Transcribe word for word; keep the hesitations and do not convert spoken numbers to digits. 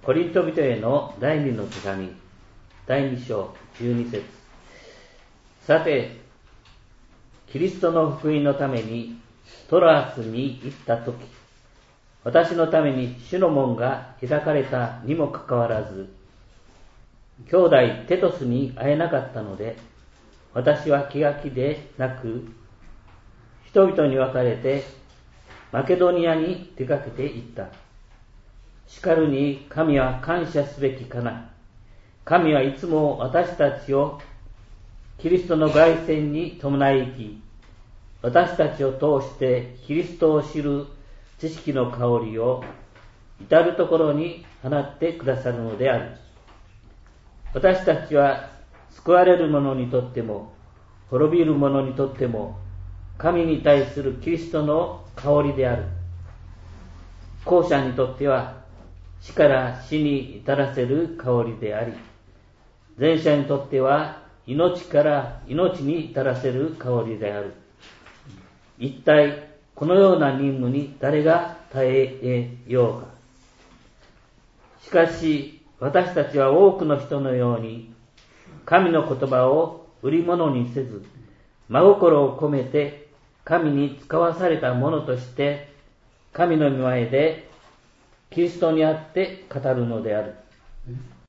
コリント人への第二の手紙だいに章じゅうに節。さて、キリストの福音のためにトロアスに行ったとき、私のために主の門が開かれたにもかかわらず、兄弟テトスに会えなかったので、私は気が気でなく、人々に分かれてマケドニアに出かけて行った。しかるに神は感謝すべきかな。神はいつも私たちをキリストの凱旋に伴い行き、私たちを通してキリストを知る知識の香りを至るところに放ってくださるのである。私たちは救われる者にとっても滅びる者にとっても神に対するキリストの香りである。後者にとっては死から死に至らせる香りであり、前者にとっては命から命に至らせる香りである。一体このような任務に誰が耐えようか。しかし私たちは多くの人のように神の言葉を売り物にせず、真心を込めて神に使わされたものとして神の御前でキリストにあって語るのである。